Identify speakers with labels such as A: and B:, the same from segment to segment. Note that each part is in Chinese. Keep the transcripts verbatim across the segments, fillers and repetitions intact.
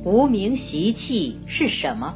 A: 无明习气是什么？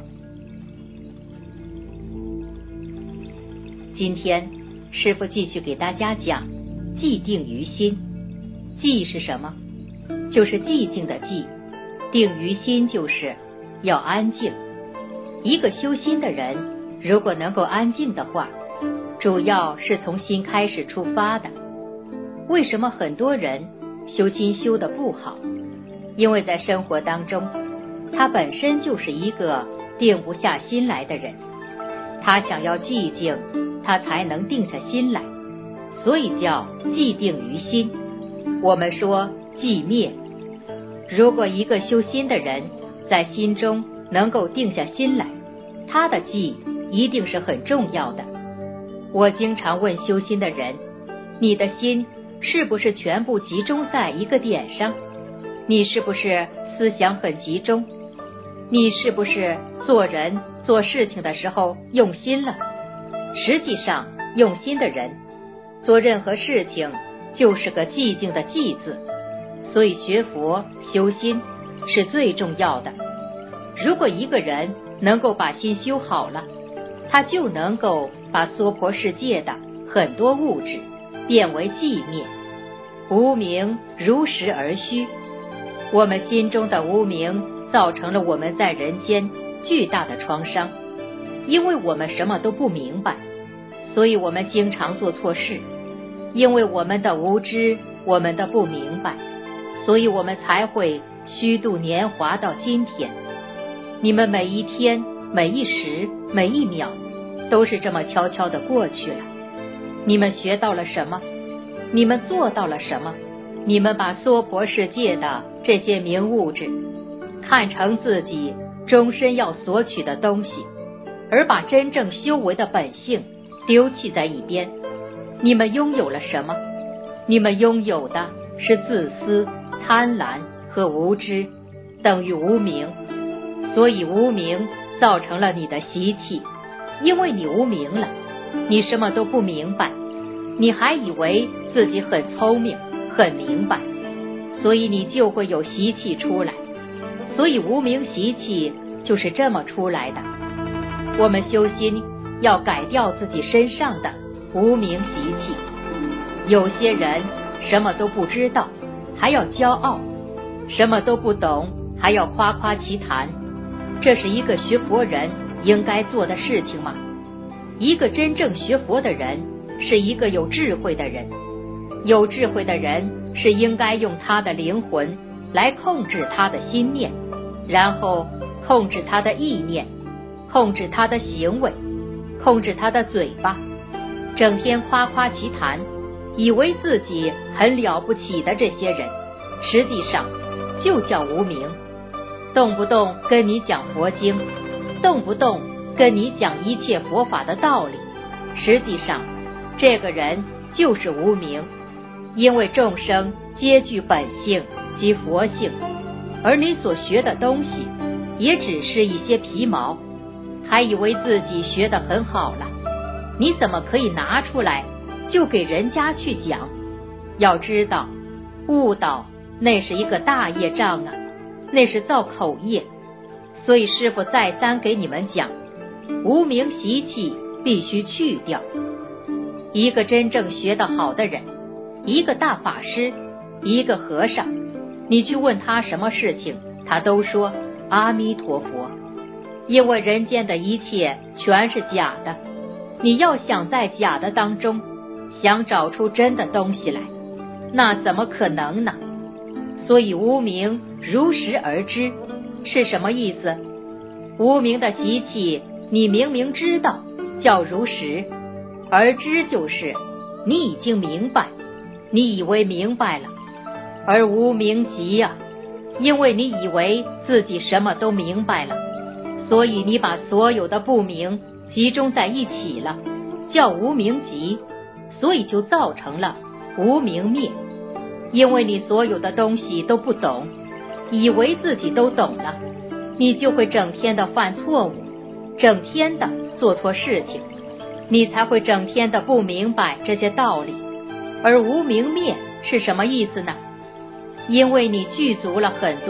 A: 今天师父继续给大家讲寂定于心。寂是什么？就是寂静的寂，定于心就是要安静。一个修心的人如果能够安静的话，主要是从心开始出发的。为什么很多人修心修得不好？因为在生活当中，他本身就是一个定不下心来的人，他想要寂静，他才能定下心来，所以叫寂定于心。我们说寂灭。如果一个修心的人在心中能够定下心来，他的寂一定是很重要的。我经常问修心的人，你的心是不是全部集中在一个点上？你是不是思想很集中？你是不是做人做事情的时候用心了？实际上用心的人做任何事情就是个寂静的寂字。所以学佛修心是最重要的。如果一个人能够把心修好了，他就能够把娑婆世界的很多物质变为寂灭。无明如实而虚，我们心中的无明造成了我们在人间巨大的创伤。因为我们什么都不明白，所以我们经常做错事。因为我们的无知，我们的不明白，所以我们才会虚度年华到今天。你们每一天每一时每一秒都是这么悄悄地过去了。你们学到了什么？你们做到了什么？你们把娑婆世界的这些名物质看成自己终身要索取的东西，而把真正修为的本性丢弃在一边。你们拥有了什么？你们拥有的是自私、贪婪和无知，等于无明。所以无明造成了你的习气。因为你无明了，你什么都不明白，你还以为自己很聪明很明白，所以你就会有习气出来。所以无明习气就是这么出来的。我们修心要改掉自己身上的无明习气。有些人什么都不知道还要骄傲，什么都不懂还要夸夸其谈，这是一个学佛人应该做的事情吗？一个真正学佛的人是一个有智慧的人。有智慧的人是应该用他的灵魂来控制他的心念，然后控制他的意念，控制他的行为，控制他的嘴巴。整天夸夸其谈，以为自己很了不起的这些人，实际上就叫无明。动不动跟你讲佛经，动不动跟你讲一切佛法的道理，实际上这个人就是无明。因为众生皆具本性及佛性，而你所学的东西也只是一些皮毛，还以为自己学得很好了。你怎么可以拿出来就给人家去讲？要知道误导那是一个大业障啊，那是造口业。所以师父再三给你们讲，无明习气必须去掉。一个真正学得好的人，一个大法师，一个和尚，你去问他什么事情，他都说阿弥陀佛。因为人间的一切全是假的，你要想在假的当中想找出真的东西来，那怎么可能呢？所以无明如实而知是什么意思？无明的习气你明明知道，叫如实。而知就是你已经明白，你以为明白了。而无明集啊，因为你以为自己什么都明白了，所以你把所有的不明集中在一起了，叫无明集，所以就造成了无明灭。因为你所有的东西都不懂，以为自己都懂了，你就会整天的犯错误，整天的做错事情，你才会整天的不明白这些道理。而无明灭是什么意思呢？因为你具足了很多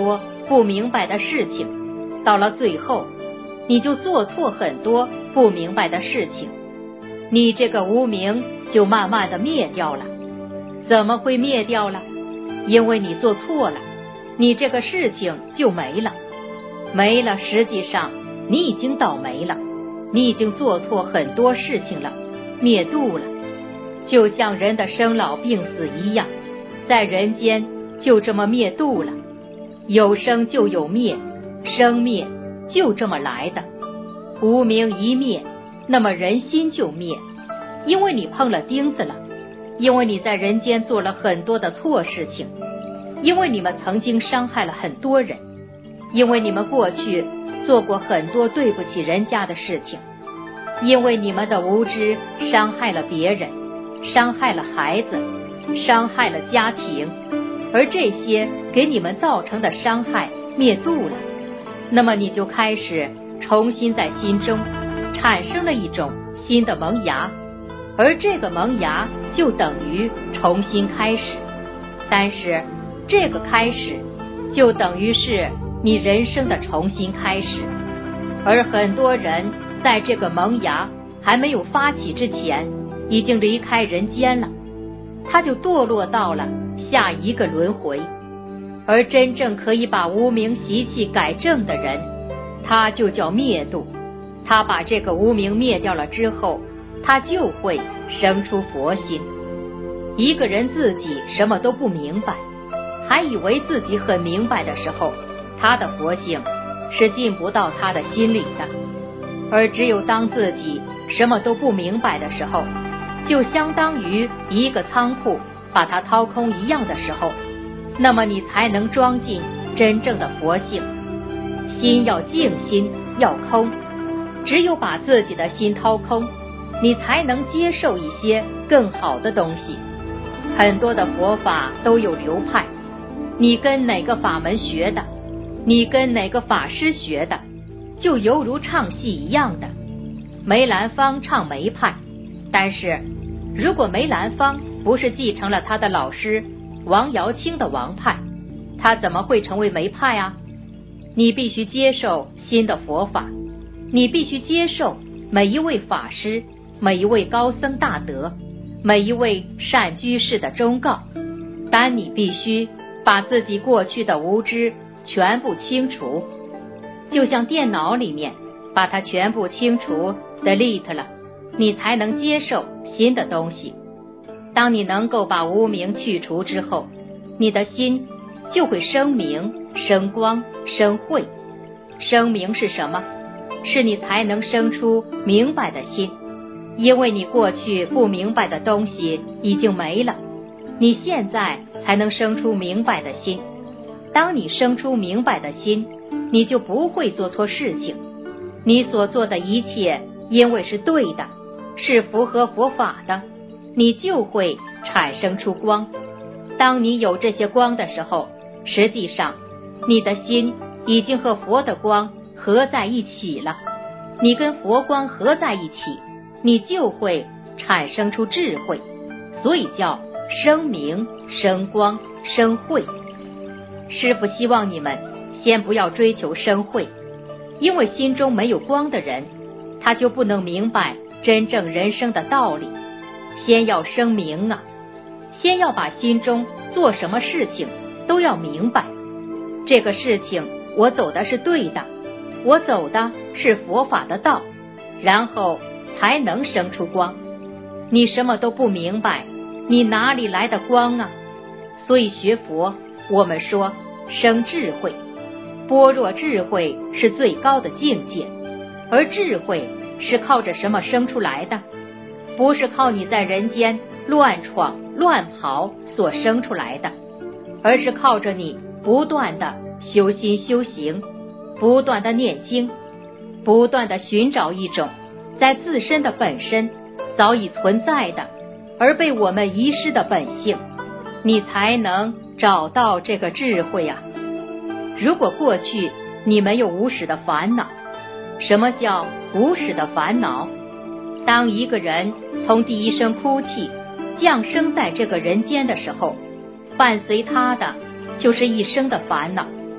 A: 不明白的事情，到了最后，你就做错很多不明白的事情，你这个无明就慢慢的灭掉了。怎么会灭掉了？因为你做错了，你这个事情就没了。没了，实际上你已经倒霉了，你已经做错很多事情了，灭度了。就像人的生老病死一样，在人间就这么灭度了。有生就有灭，生灭就这么来的。无明一灭，那么人心就灭，因为你碰了钉子了，因为你在人间做了很多的错事情，因为你们曾经伤害了很多人，因为你们过去做过很多对不起人家的事情，因为你们的无知伤害了别人，伤害了孩子，伤害了家庭，而这些给你们造成的伤害灭度了，那么你就开始重新在心中产生了一种新的萌芽，而这个萌芽就等于重新开始。但是这个开始就等于是你人生的重新开始，而很多人在这个萌芽还没有发起之前已经离开人间了，他就堕落到了下一个轮回。而真正可以把无明习气改正的人，他就叫灭度。他把这个无明灭掉了之后，他就会生出佛心。一个人自己什么都不明白，还以为自己很明白的时候，他的佛性是进不到他的心里的。而只有当自己什么都不明白的时候，就相当于一个仓库把它掏空一样的时候，那么你才能装进真正的佛性。心要静心，要空，只有把自己的心掏空，你才能接受一些更好的东西。很多的佛法都有流派，你跟哪个法门学的，你跟哪个法师学的，就犹如唱戏一样的。梅兰芳唱梅派，但是如果梅兰芳不是继承了他的老师王瑶卿的王派，他怎么会成为梅派啊？你必须接受新的佛法，你必须接受每一位法师，每一位高僧大德，每一位善居士的忠告，但你必须把自己过去的无知全部清除，就像电脑里面把它全部清除 delete 了，你才能接受新的东西。当你能够把无明去除之后，你的心就会生明、生光、生慧。生明是什么？是你才能生出明白的心，因为你过去不明白的东西已经没了，你现在才能生出明白的心。当你生出明白的心，你就不会做错事情，你所做的一切因为是对的，是符合佛法的，你就会产生出光。当你有这些光的时候，实际上你的心已经和佛的光合在一起了。你跟佛光合在一起，你就会产生出智慧，所以叫生明、生光、生慧。师父希望你们先不要追求生慧，因为心中没有光的人，他就不能明白真正人生的道理。先要生明啊，先要把心中做什么事情都要明白，这个事情我走的是对的，我走的是佛法的道，然后才能生出光。你什么都不明白，你哪里来的光啊？所以学佛，我们说生智慧，般若智慧是最高的境界。而智慧是靠着什么生出来的？不是靠你在人间乱闯乱跑所生出来的，而是靠着你不断的修心修行，不断的念经，不断的寻找一种在自身的本身早已存在的而被我们遗失的本性，你才能找到这个智慧啊。如果过去你没有无始的烦恼，什么叫无始的烦恼？当一个人从第一声哭泣降生在这个人间的时候，伴随他的就是一生的烦恼。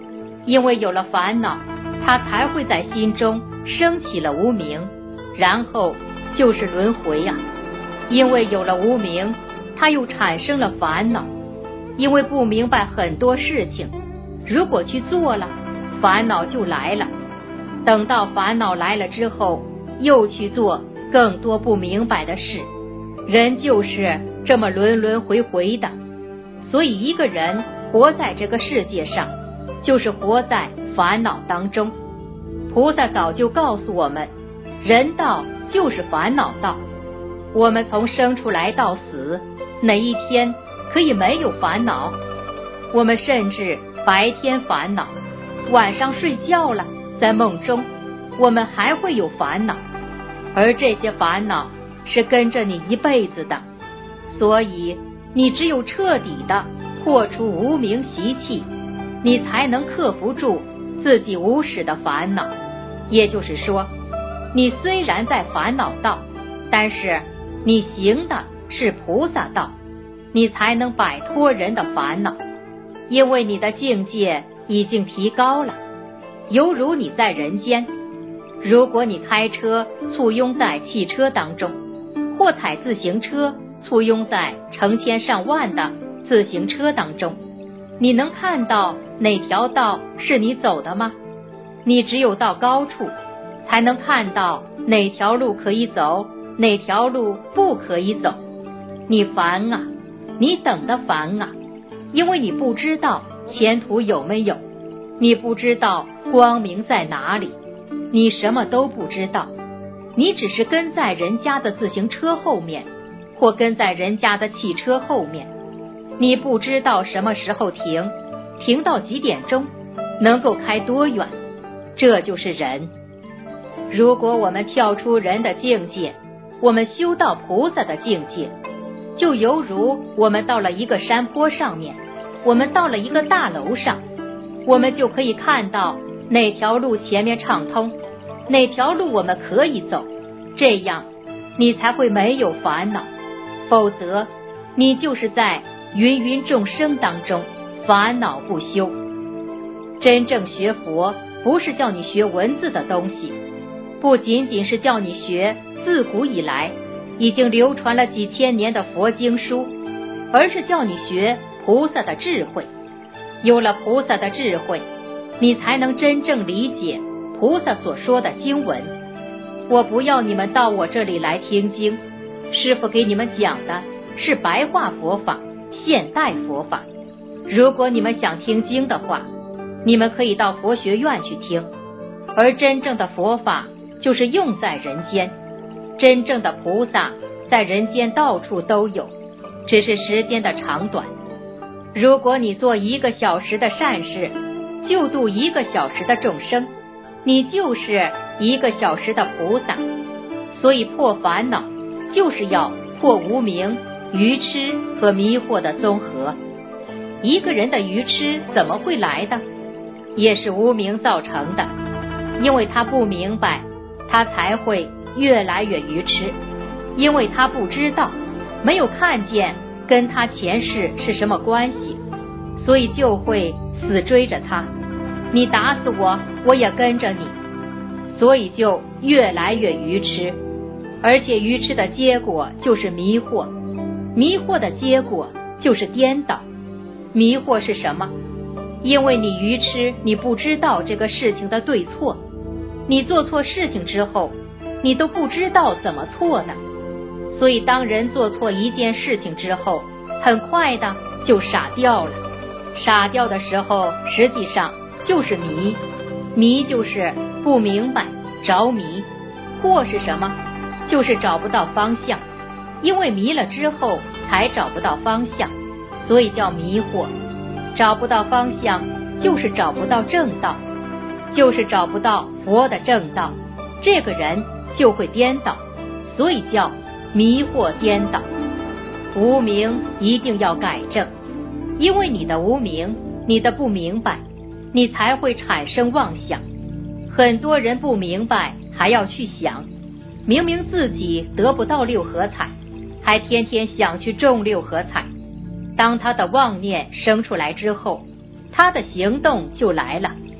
A: 因为有了烦恼，他才会在心中升起了无明，然后就是轮回呀、啊。因为有了无明，他又产生了烦恼，因为不明白很多事情，如果去做了，烦恼就来了。等到烦恼来了之后，又去做更多不明白的事，人就是这么轮轮回回的。所以一个人活在这个世界上，就是活在烦恼当中。菩萨早就告诉我们，人道就是烦恼道。我们从生出来到死，哪一天可以没有烦恼？我们甚至白天烦恼，晚上睡觉了，在梦中我们还会有烦恼，而这些烦恼是跟着你一辈子的。所以你只有彻底的破除无明习气，你才能克服住自己无始的烦恼。也就是说，你虽然在烦恼道，但是你行的是菩萨道，你才能摆脱人的烦恼。因为你的境界已经提高了，犹如你在人间，如果你开车簇拥在汽车当中，或踩自行车簇拥在成千上万的自行车当中，你能看到哪条道是你走的吗？你只有到高处才能看到哪条路可以走，哪条路不可以走。你烦啊，你等的烦啊，因为你不知道前途有没有，你不知道光明在哪里，你什么都不知道，你只是跟在人家的自行车后面，或跟在人家的汽车后面。你不知道什么时候停，停到几点钟，能够开多远，这就是人。如果我们跳出人的境界，我们修到菩萨的境界，就犹如我们到了一个山坡上面，我们到了一个大楼上，我们就可以看到哪条路前面畅通，哪条路我们可以走，这样你才会没有烦恼。否则你就是在芸芸众生当中烦恼不休。真正学佛不是叫你学文字的东西，不仅仅是叫你学自古以来已经流传了几千年的佛经书，而是叫你学菩萨的智慧。有了菩萨的智慧，你才能真正理解菩萨所说的经文。我不要你们到我这里来听经，师父给你们讲的是白话佛法，现代佛法。如果你们想听经的话，你们可以到佛学院去听。而真正的佛法就是用在人间，真正的菩萨在人间到处都有，只是时间的长短。如果你做一个小时的善事，救度一个小时的众生，你就是一个小时的菩萨。所以破烦恼就是要破无明、愚痴和迷惑的综合。一个人的愚痴怎么会来的？也是无明造成的。因为他不明白，他才会越来越愚痴。因为他不知道，没有看见跟他前世是什么关系，所以就会死追着他。你打死我，我也跟着你，所以就越来越愚痴。而且愚痴的结果就是迷惑，迷惑的结果就是颠倒。迷惑是什么？因为你愚痴，你不知道这个事情的对错，你做错事情之后，你都不知道怎么错的。所以当人做错一件事情之后，很快的就傻掉了。傻掉的时候，实际上就是迷。迷就是不明白，着迷。惑是什么？就是找不到方向。因为迷了之后才找不到方向，所以叫迷惑。找不到方向就是找不到正道，就是找不到佛的正道，这个人就会颠倒，所以叫迷惑颠倒。无明一定要改正，因为你的无明，你的不明白，你才会产生妄想。很多人不明白还要去想，明明自己得不到六合彩，还天天想去中六合彩。当他的妄念生出来之后，他的行动就来了。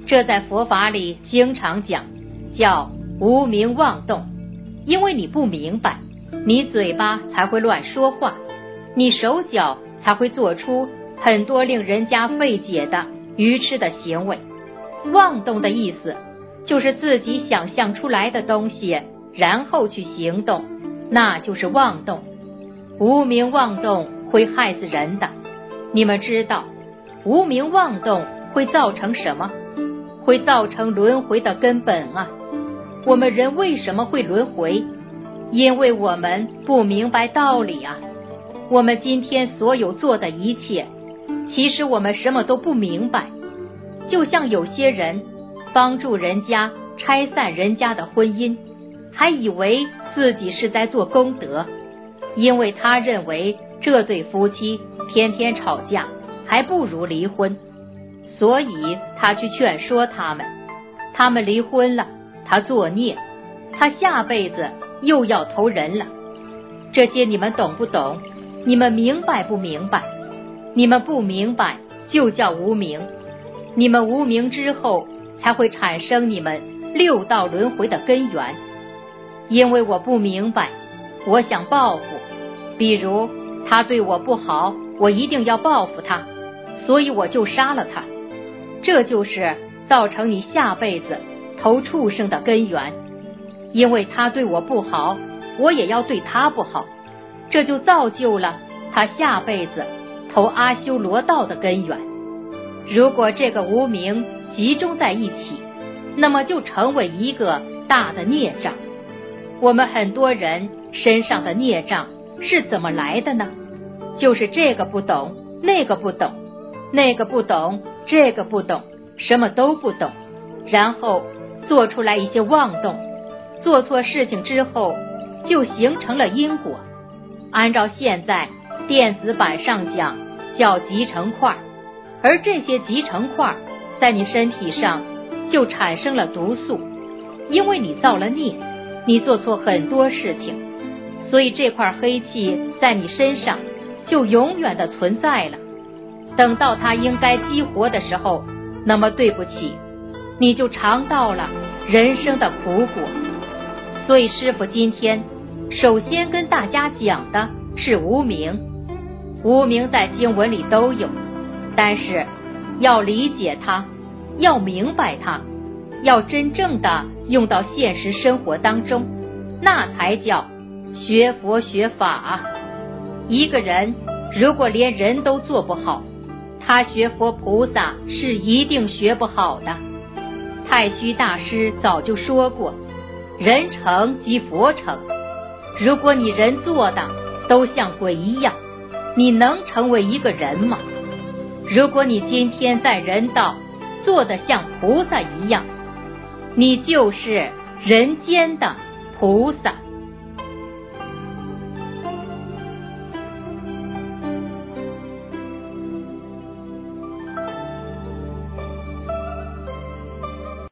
A: 这在佛法里经常讲，叫无明妄动。因为你不明白，你嘴巴才会乱说话，你手脚才会做出很多令人家费解的愚痴的行为。妄动的意思就是自己想象出来的东西，然后去行动，那就是妄动。无明妄动会害死人的。你们知道无明妄动会造成什么？会造成轮回的根本啊！我们人为什么会轮回？因为我们不明白道理啊！我们今天所有做的一切，其实我们什么都不明白。就像有些人帮助人家拆散人家的婚姻，还以为自己是在做功德，因为他认为这对夫妻天天吵架，还不如离婚，所以他去劝说他们。他们离婚了，他作孽，他下辈子又要投人了。这些你们懂不懂？你们明白不明白？你们不明白就叫无明，你们无明之后才会产生你们六道轮回的根源。因为我不明白，我想报复，比如他对我不好，我一定要报复他，所以我就杀了他。这就是造成你下辈子投畜生的根源。因为他对我不好，我也要对他不好，这就造就了他下辈子投阿修罗道的根源。如果这个无明集中在一起，那么就成为一个大的孽障。我们很多人身上的孽障是怎么来的呢？就是这个不懂，那个不懂，那个不懂，这个不懂，什么都不懂，然后做出来一些妄动，做错事情之后就形成了因果。按照现在电子版上讲叫集成块，而这些集成块在你身体上就产生了毒素。因为你造了孽，你做错很多事情，所以这块黑气在你身上就永远的存在了。等到它应该激活的时候，那么对不起，你就尝到了人生的苦果。所以师父今天首先跟大家讲的是无明。无明在经文里都有，但是要理解它，要明白它，要真正的用到现实生活当中，那才叫学佛学法啊。一个人如果连人都做不好，他学佛菩萨是一定学不好的。太虚大师早就说过，人成即佛成。如果你人做的都像鬼一样，你能成为一个人吗？如果你今天在人道做得像菩萨一样，你就是人间的菩萨。